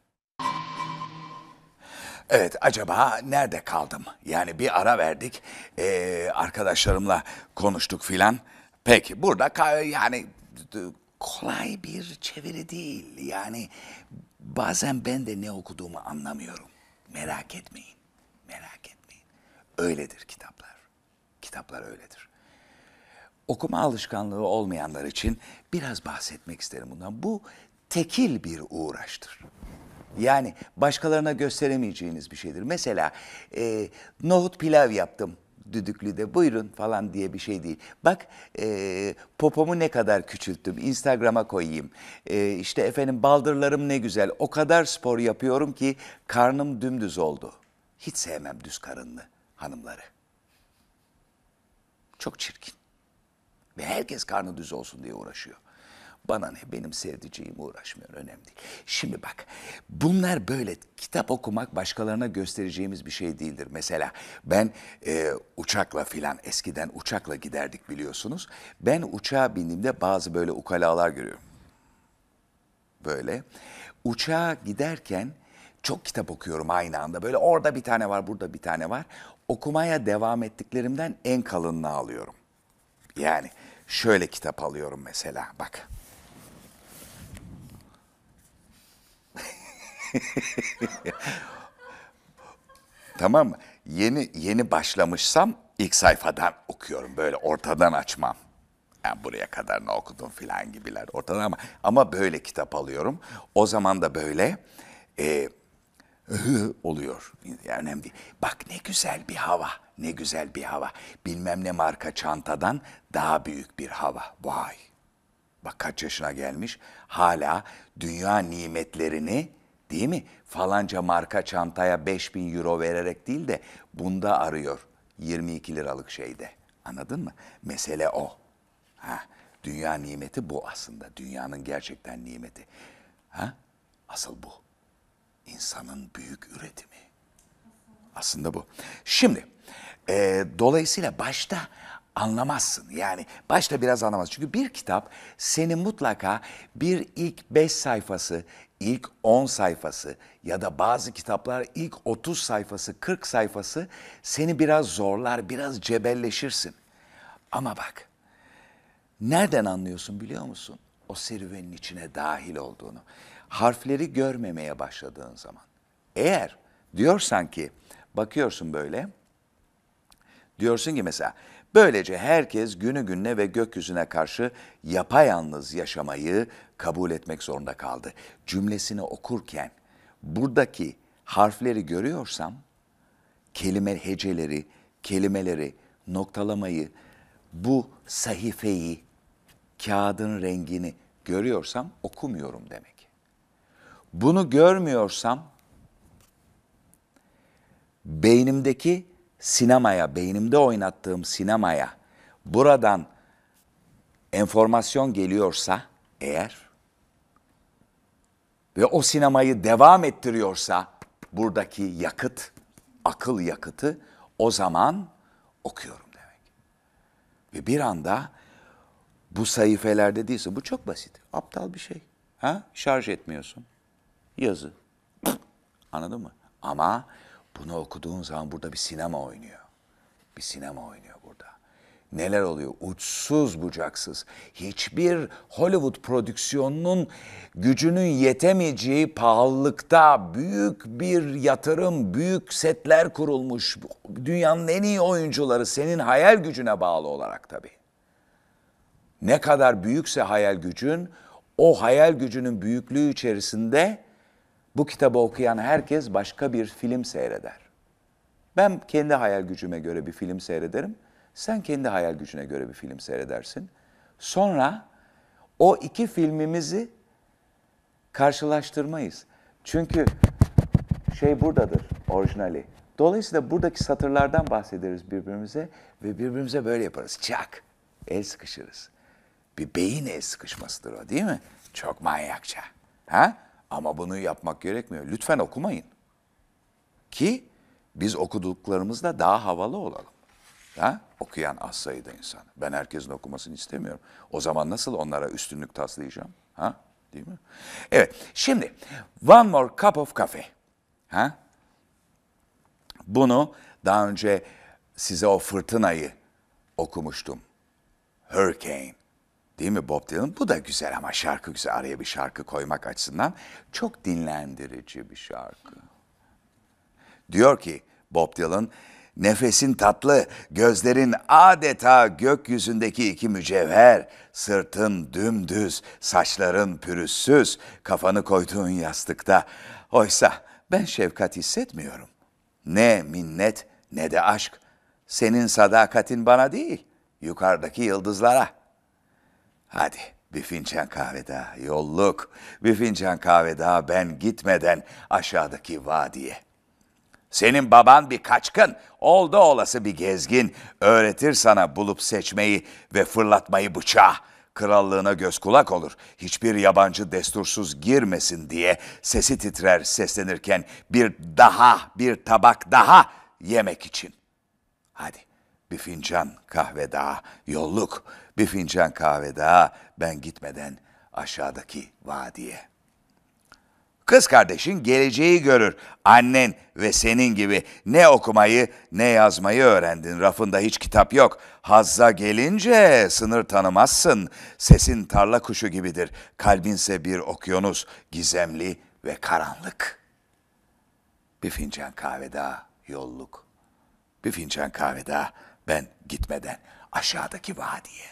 Evet, acaba nerede kaldım? Yani bir ara verdik, ee, arkadaşlarımla konuştuk filan. Peki, burada yani kolay bir çeviri değil. Yani bazen ben de ne okuduğumu anlamıyorum. Merak etmeyin, merak etmeyin. Öyledir kitaplar. Kitaplar öyledir. Okuma alışkanlığı olmayanlar için biraz bahsetmek isterim bundan. Bu tekil bir uğraştır. Yani başkalarına gösteremeyeceğiniz bir şeydir. Mesela e, nohut pilav yaptım düdüklüde, buyurun falan diye bir şey değil. Bak e, popomu ne kadar küçülttüm, Instagram'a koyayım. E, işte efendim baldırlarım ne güzel, o kadar spor yapıyorum ki karnım dümdüz oldu. Hiç sevmem düz karınlı hanımları. Çok çirkin. Ve herkes karnı düz olsun diye uğraşıyor. Bana ne, benim sevdiceğim uğraşmıyor, önemli değil. Şimdi bak, bunlar böyle, kitap okumak başkalarına göstereceğimiz bir şey değildir. Mesela ben e, uçakla filan, eskiden uçakla giderdik biliyorsunuz. Ben uçağa bindiğimde bazı böyle ukalalar görüyorum. Böyle. Uçağa giderken çok kitap okuyorum aynı anda. Böyle orada bir tane var, burada bir tane var. Okumaya devam ettiklerimden en kalınını alıyorum. Yani şöyle kitap alıyorum mesela, bak. Tamam mı? Yeni yeni başlamışsam ilk sayfadan okuyorum, böyle ortadan açmam. Yani buraya kadar ne okudum filan gibiler ortadan, ama ama böyle kitap alıyorum. O zaman da böyle e, oluyor. Yani önemli değil. Bak ne güzel bir hava, ne güzel bir hava. Bilmem ne marka çantadan daha büyük bir hava. Vay. Bak kaç yaşına gelmiş, hala dünya nimetlerini, değil mi? Falanca marka çantaya beş bin euro vererek değil de bunda arıyor. yirmi iki liralık şeyde. Anladın mı? Mesele o. Ha, dünya nimeti bu aslında. Dünyanın gerçekten nimeti. Ha? Asıl bu. İnsanın büyük üretimi. Aslında bu. Şimdi, e, dolayısıyla başta anlamazsın. Yani başta biraz anlamazsın. Çünkü bir kitap seni mutlaka bir ilk beş sayfası, ilk on sayfası ya da bazı kitaplar ilk otuz sayfası, kırk sayfası seni biraz zorlar, biraz cebelleşirsin. Ama bak, nereden anlıyorsun biliyor musun? O serüvenin içine dahil olduğunu. Harfleri görmemeye başladığın zaman. Eğer diyorsan ki, bakıyorsun böyle, diyorsun ki mesela, böylece herkes günü gününe ve gökyüzüne karşı yapayalnız yaşamayı kabul etmek zorunda kaldı. Cümlesini okurken buradaki harfleri görüyorsam, kelime heceleri, kelimeleri, noktalamayı, bu sayfayı, kağıdın rengini görüyorsam okumuyorum demek. Bunu görmüyorsam beynimdeki sinemaya, beynimde oynattığım sinemaya buradan enformasyon geliyorsa eğer ve o sinemayı devam ettiriyorsa buradaki yakıt, akıl yakıtı, o zaman okuyorum demek. Ve bir anda bu sayfelerde değilse, bu çok basit, aptal bir şey. Ha? Şarj etmiyorsun. Yazı. Anladın mı? Ama bunu okuduğun zaman burada bir sinema oynuyor. Bir sinema oynuyor burada. neler oluyor? Uçsuz bucaksız. Hiçbir Hollywood prodüksiyonunun gücünün yetemeyeceği pahalılıkta büyük bir yatırım, büyük setler kurulmuş. Dünyanın en iyi oyuncuları senin hayal gücüne bağlı olarak tabii. Ne kadar büyükse hayal gücün, o hayal gücünün büyüklüğü içerisinde bu kitabı okuyan herkes başka bir film seyreder. Ben kendi hayal gücüme göre bir film seyrederim. Sen kendi hayal gücüne göre bir film seyredersin. Sonra o iki filmimizi karşılaştırmayız. Çünkü şey buradadır, orijinali. Dolayısıyla buradaki satırlardan bahsederiz birbirimize ve birbirimize böyle yaparız. Çak, el sıkışırız. Bir beyin el sıkışmasıdır o, değil mi? Çok manyakça. Ha? Ama bunu yapmak gerekmiyor. Lütfen okumayın. Ki biz okuduklarımızda daha havalı olalım. Ha? Okuyan az sayıda insan. Ben herkesin okumasını istemiyorum. O zaman nasıl onlara üstünlük taslayacağım? Ha? Değil mi? Evet. Şimdi One More Cup of Coffee. Ha? Bunu daha önce size o fırtınayı okumuştum. Hurricane. Değil mi Bob Dylan? Bu da güzel ama şarkı güzel. Araya bir şarkı koymak açısından çok dinlendirici bir şarkı. Diyor ki Bob Dylan, nefesin tatlı, gözlerin adeta gökyüzündeki iki mücevher, sırtın dümdüz, saçların pürüzsüz, kafanı koyduğun yastıkta. Oysa ben şefkat hissetmiyorum. Ne minnet ne de aşk. Senin sadakatin bana değil, yukarıdaki yıldızlara. Hadi bir fincan kahve daha, yolluk. Bir fincan kahve daha ben gitmeden aşağıdaki vadiye. Senin baban bir kaçkın, oldu olası bir gezgin. Öğretir sana bulup seçmeyi ve fırlatmayı bıçağa. Krallığına göz kulak olur. Hiçbir yabancı destursuz girmesin diye sesi titrer seslenirken bir daha, bir tabak daha yemek için. Hadi bir fincan kahve daha, yolluk. Bir fincan kahve daha ben gitmeden aşağıdaki vadiye. Kız kardeşin geleceği görür. Annen ve senin gibi ne okumayı ne yazmayı öğrendin. Rafında hiç kitap yok. Hazza gelince sınır tanımazsın. Sesin tarla kuşu gibidir. Kalbinse bir okyanus, gizemli ve karanlık. Bir fincan kahve daha, yolluk. Bir fincan kahve daha ben gitmeden aşağıdaki vadiye.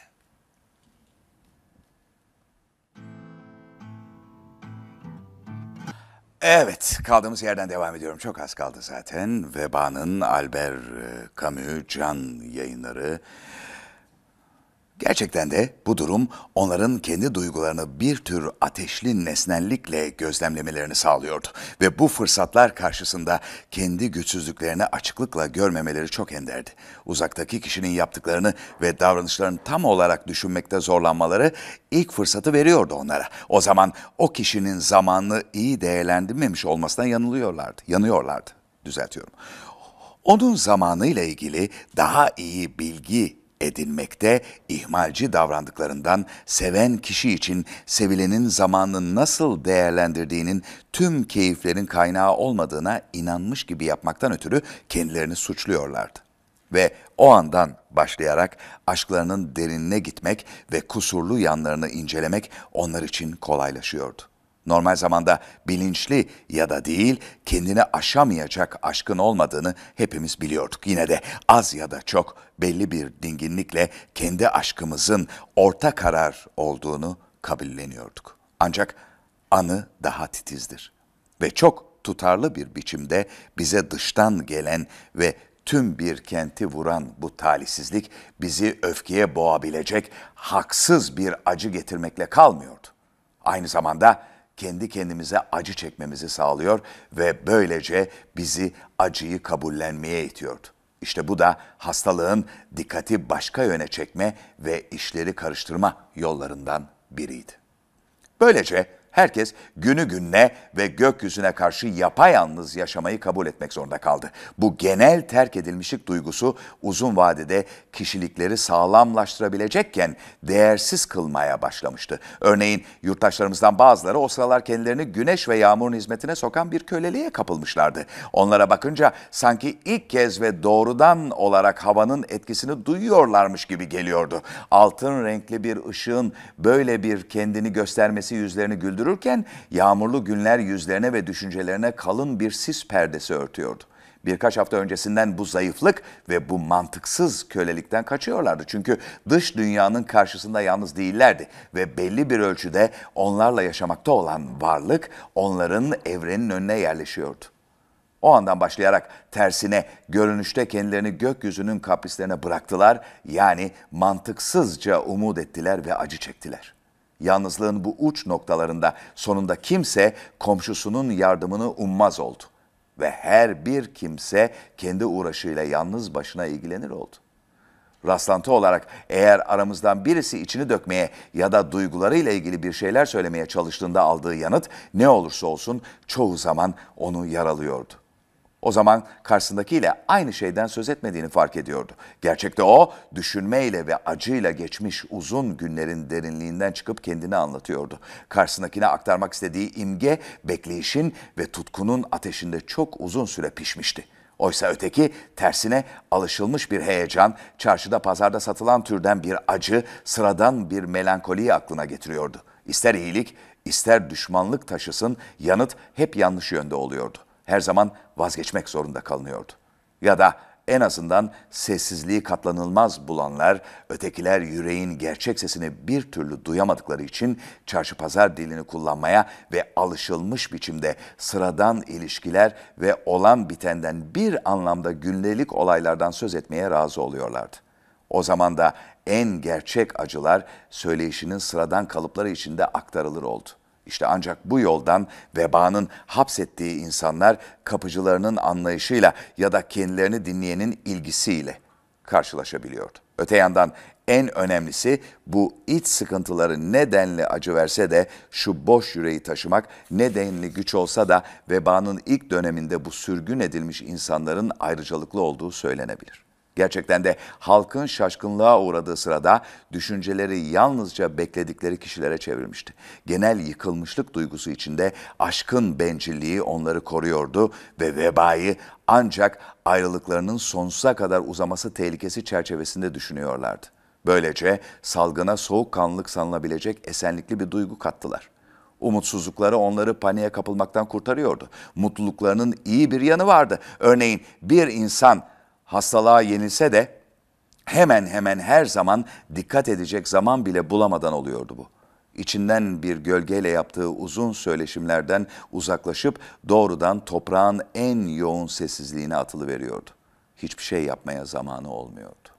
Evet, kaldığımız yerden devam ediyorum. Çok az kaldı zaten. Veba'nın Albert Camus Can Yayınları. Gerçekten de bu durum onların kendi duygularını bir tür ateşli nesnellikle gözlemlemelerini sağlıyordu. Ve bu fırsatlar karşısında kendi güçsüzlüklerini açıklıkla görmemeleri çok enderdi. Uzaktaki kişinin yaptıklarını ve davranışlarını tam olarak düşünmekte zorlanmaları ilk fırsatı veriyordu onlara. O zaman o kişinin zamanını iyi değerlendirmemiş olmasına yanılıyorlardı, yanıyorlardı. Düzeltiyorum. Onun zamanıyla ilgili daha iyi bilgi edinmekte ihmalci davrandıklarından seven kişi için sevilenin zamanını nasıl değerlendirdiğinin tüm keyiflerin kaynağı olmadığına inanmış gibi yapmaktan ötürü kendilerini suçluyorlardı. Ve o andan başlayarak aşklarının derinine gitmek ve kusurlu yanlarını incelemek onlar için kolaylaşıyordu. Normal zamanda bilinçli ya da değil kendini aşamayacak aşkın olmadığını hepimiz biliyorduk. Yine de az ya da çok belli bir dinginlikle kendi aşkımızın orta karar olduğunu kabulleniyorduk. Ancak anı daha titizdir ve çok tutarlı bir biçimde bize dıştan gelen ve tüm bir kenti vuran bu talihsizlik bizi öfkeye boğabilecek haksız bir acı getirmekle kalmıyordu. Aynı zamanda kendi kendimize acı çekmemizi sağlıyor ve böylece bizi acıyı kabullenmeye itiyordu. İşte bu da hastalığın dikkati başka yöne çekme ve işleri karıştırma yollarından biriydi. Böylece Herkes günü gününe ve gökyüzüne karşı yapayalnız yaşamayı kabul etmek zorunda kaldı. Bu genel terk edilmişlik duygusu uzun vadede kişilikleri sağlamlaştırabilecekken değersiz kılmaya başlamıştı. Örneğin yurttaşlarımızdan bazıları o sıralar kendilerini güneş ve yağmurun hizmetine sokan bir köleliğe kapılmışlardı. Onlara bakınca sanki ilk kez ve doğrudan olarak havanın etkisini duyuyorlarmış gibi geliyordu. Altın renkli bir ışığın böyle bir kendini göstermesi yüzlerini güldürürken yağmurlu günler yüzlerine ve düşüncelerine kalın bir sis perdesi örtüyordu. Birkaç hafta öncesinden bu zayıflık ve bu mantıksız kölelikten kaçıyorlardı. Çünkü dış dünyanın karşısında yalnız değillerdi ve belli bir ölçüde onlarla yaşamakta olan varlık onların evrenin önüne yerleşiyordu. O andan başlayarak tersine görünüşte kendilerini gökyüzünün kaprislerine bıraktılar, yani mantıksızca umut ettiler ve acı çektiler. Yalnızlığın bu uç noktalarında sonunda kimse komşusunun yardımını ummaz oldu. Ve her bir kimse kendi uğraşıyla yalnız başına ilgilenir oldu. Rastlantı olarak eğer aramızdan birisi içini dökmeye ya da duygularıyla ilgili bir şeyler söylemeye çalıştığında aldığı yanıt ne olursa olsun çoğu zaman onu yaralıyordu. O zaman karşısındakiyle aynı şeyden söz etmediğini fark ediyordu. Gerçekte o, düşünmeyle ve acıyla geçmiş uzun günlerin derinliğinden çıkıp kendini anlatıyordu. Karşısındakine aktarmak istediği imge, bekleyişin ve tutkunun ateşinde çok uzun süre pişmişti. Oysa öteki tersine alışılmış bir heyecan, çarşıda pazarda satılan türden bir acı, sıradan bir melankoliyi aklına getiriyordu. İster iyilik, ister düşmanlık taşısın, yanıt hep yanlış yönde oluyordu. Her zaman vazgeçmek zorunda kalınıyordu. Ya da en azından sessizliği katlanılmaz bulanlar, ötekiler yüreğin gerçek sesini bir türlü duyamadıkları için çarşı pazar dilini kullanmaya ve alışılmış biçimde sıradan ilişkiler ve olan bitenden bir anlamda gündelik olaylardan söz etmeye razı oluyorlardı. O zaman da en gerçek acılar söyleyişinin sıradan kalıpları içinde aktarılır oldu. İşte ancak bu yoldan vebanın hapsettiği insanlar kapıcılarının anlayışıyla ya da kendilerini dinleyenin ilgisiyle karşılaşabiliyordu. Öte yandan en önemlisi bu iç sıkıntıları ne denli acı verse de şu boş yüreği taşımak, ne denli güç olsa da vebanın ilk döneminde bu sürgün edilmiş insanların ayrıcalıklı olduğu söylenebilir. Gerçekten de halkın şaşkınlığa uğradığı sırada düşünceleri yalnızca bekledikleri kişilere çevrilmişti. Genel yıkılmışlık duygusu içinde aşkın bencilliği onları koruyordu ve vebayı ancak ayrılıklarının sonsuza kadar uzaması tehlikesi çerçevesinde düşünüyorlardı. Böylece salgına soğukkanlılık sanılabilecek esenlikli bir duygu kattılar. Umutsuzlukları onları paniğe kapılmaktan kurtarıyordu. Mutluluklarının iyi bir yanı vardı. Örneğin bir insan hastalığa yenilse de hemen hemen her zaman dikkat edecek zaman bile bulamadan oluyordu bu. İçinden bir gölgeyle yaptığı uzun söyleşimlerden uzaklaşıp doğrudan toprağın en yoğun sessizliğine atılıveriyordu. Hiçbir şey yapmaya zamanı olmuyordu.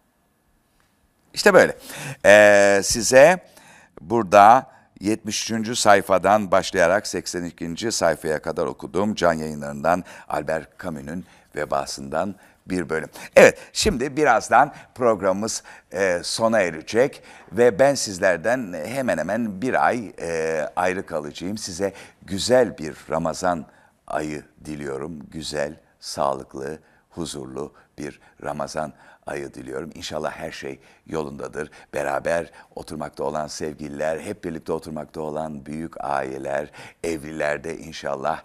İşte böyle. Ee, size burada yetmiş üçüncü sayfadan başlayarak seksen ikinci sayfaya kadar okuduğum Can Yayınları'ndan Albert Camus'un Vebasından bir bölüm. Evet, şimdi birazdan programımız e, sona erecek ve ben sizlerden hemen hemen bir ay e, ayrı kalacağım. Size güzel bir Ramazan ayı diliyorum. Güzel, sağlıklı, huzurlu bir Ramazan ayı diliyorum. İnşallah her şey yolundadır. Beraber oturmakta olan sevgililer, hep birlikte oturmakta olan büyük aileler, evlilerde inşallah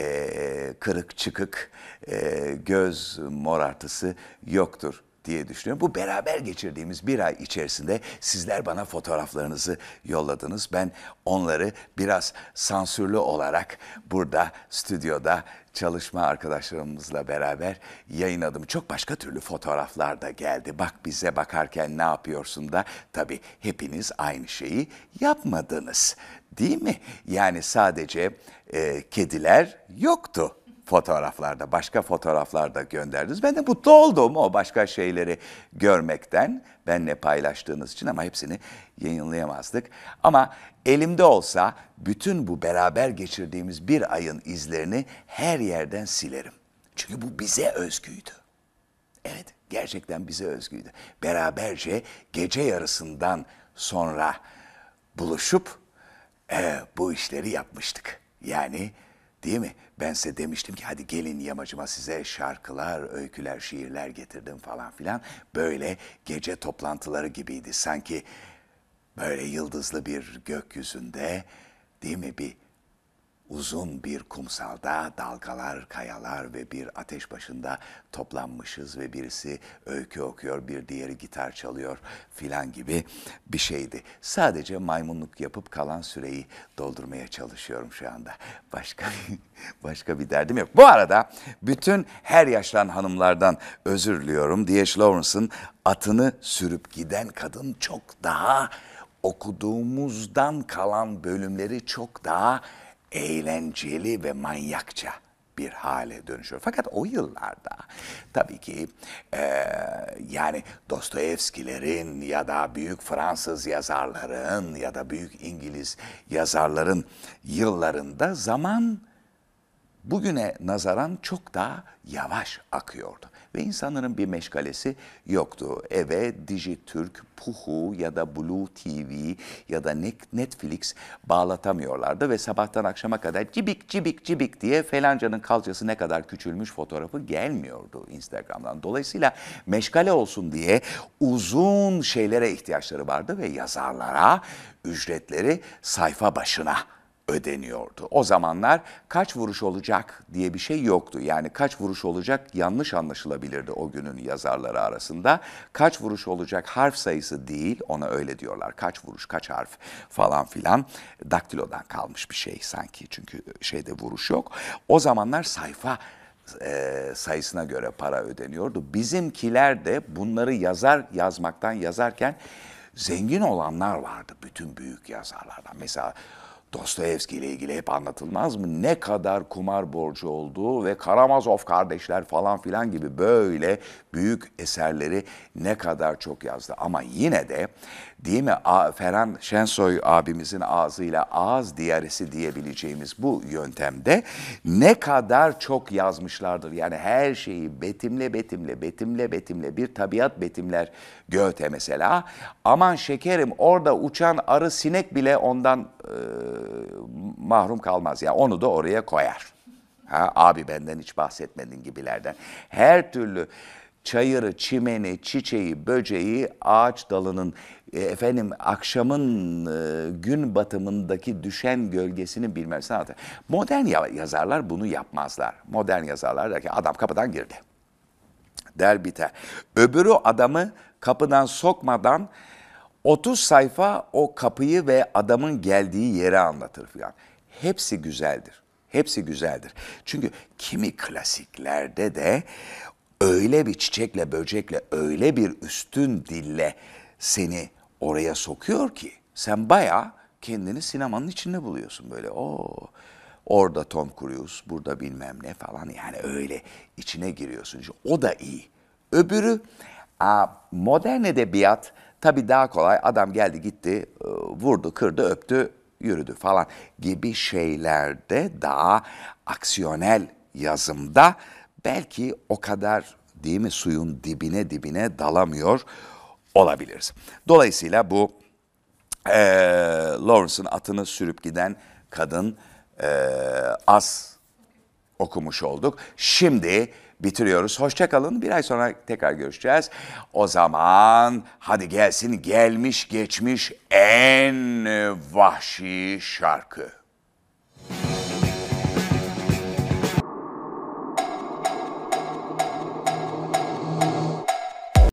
e, kırık çıkık, e, göz morartısı yoktur diye düşünüyorum. Bu beraber geçirdiğimiz bir ay içerisinde sizler bana fotoğraflarınızı yolladınız. Ben onları biraz sansürlü olarak burada stüdyoda çalışma arkadaşlarımızla beraber yayınladım. Çok başka türlü fotoğraflar da geldi. Bak bize bakarken ne yapıyorsun da tabii hepiniz aynı şeyi yapmadınız. Değil mi? Yani sadece e, kediler yoktu fotoğraflarda, başka fotoğraflar da gönderdiniz. Ben de mutlu oldum o başka şeyleri görmekten, benimle paylaştığınız için, ama hepsini yayınlayamazdık. Ama elimde olsa bütün bu beraber geçirdiğimiz bir ayın izlerini her yerden silerim. Çünkü bu bize özgüydü. Evet, gerçekten bize özgüydü. Beraberce gece yarısından sonra buluşup e, bu işleri yapmıştık. Yani değil mi? Ben size demiştim ki hadi gelin yamacıma size şarkılar, öyküler, şiirler getirdim falan filan. Böyle gece toplantıları gibiydi. Sanki böyle yıldızlı bir gökyüzünde değil mi bir uzun bir kumsalda dalgalar, kayalar ve bir ateş başında toplanmışız ve birisi öykü okuyor, bir diğeri gitar çalıyor filan gibi bir şeydi. Sadece maymunluk yapıp kalan süreyi doldurmaya çalışıyorum şu anda. Başka başka bir derdim yok. Bu arada bütün her yaşlan hanımlardan özür diliyorum. D H. Lawrence'ın Atını Sürüp Giden Kadın çok daha okuduğumuzdan kalan bölümleri çok daha eğlenceli ve manyakça bir hale dönüşüyor. Fakat o yıllarda tabii ki e, yani Dostoyevskilerin ya da büyük Fransız yazarların ya da büyük İngiliz yazarların yıllarında zaman bugüne nazaran çok daha yavaş akıyordu. Ve insanların bir meşgalesi yoktu. Eve Dijitürk, Puhu ya da Blue T V ya da Netflix bağlatamıyorlardı ve sabahtan akşama kadar cibik cibik cibik diye felancanın kalçası ne kadar küçülmüş fotoğrafı gelmiyordu Instagram'dan. Dolayısıyla meşgale olsun diye uzun şeylere ihtiyaçları vardı ve yazarlara ücretleri sayfa başına ödeniyordu. O zamanlar kaç vuruş olacak diye bir şey yoktu. Yani kaç vuruş olacak yanlış anlaşılabilirdi o günün yazarları arasında. Kaç vuruş olacak harf sayısı değil, ona öyle diyorlar. Kaç vuruş, kaç harf falan filan. Daktilodan kalmış bir şey sanki çünkü şeyde vuruş yok. O zamanlar sayfa e, sayısına göre para ödeniyordu. Bizimkiler de bunları yazar yazmaktan yazarken zengin olanlar vardı bütün büyük yazarlardan. Mesela Dostoyevski ile ilgili hep anlatılmaz mı? Ne kadar kumar borcu olduğu ve Karamazov kardeşler falan filan gibi böyle büyük eserleri ne kadar çok yazdı. Ama yine de değil mi Ferhan Şensoy abimizin ağzıyla ağız diyaresi diyebileceğimiz bu yöntemde ne kadar çok yazmışlardır. Yani her şeyi betimle betimle betimle betimle bir tabiat betimler Goethe mesela. Aman şekerim orada uçan arı sinek bile ondan e, mahrum kalmaz. Yani onu da oraya koyar. Ha, abi benden hiç bahsetmedin gibilerden. Her türlü çayırı, çimeni, çiçeği, böceği, ağaç dalının, e, efendim akşamın e, gün batımındaki düşen gölgesini bilmezsen anlatır. Modern yazarlar bunu yapmazlar. Modern yazarlar der ki adam kapıdan girdi. Der biter. Öbürü adamı kapıdan sokmadan otuz sayfa o kapıyı ve adamın geldiği yeri anlatır filan. Hepsi güzeldir. Hepsi güzeldir. Çünkü kimi klasiklerde de öyle bir çiçekle böcekle öyle bir üstün dille seni oraya sokuyor ki sen bayağı kendini sinemanın içinde buluyorsun böyle. O orada Tom Cruise, burada bilmem ne falan yani öyle içine giriyorsun. O da iyi. Öbürü modern edebiyat tabii daha kolay. Adam geldi gitti, vurdu, kırdı, öptü, yürüdü falan gibi şeylerde daha aksiyonel yazımda belki o kadar değil mi suyun dibine dibine dalamıyor olabiliriz. Dolayısıyla bu e, Lawrence'ın Atını Sürüp Giden Kadın e, az okumuş olduk. Şimdi bitiriyoruz. Hoşça kalın. Bir ay sonra tekrar görüşeceğiz. O zaman hadi gelsin gelmiş geçmiş en vahşi şarkı.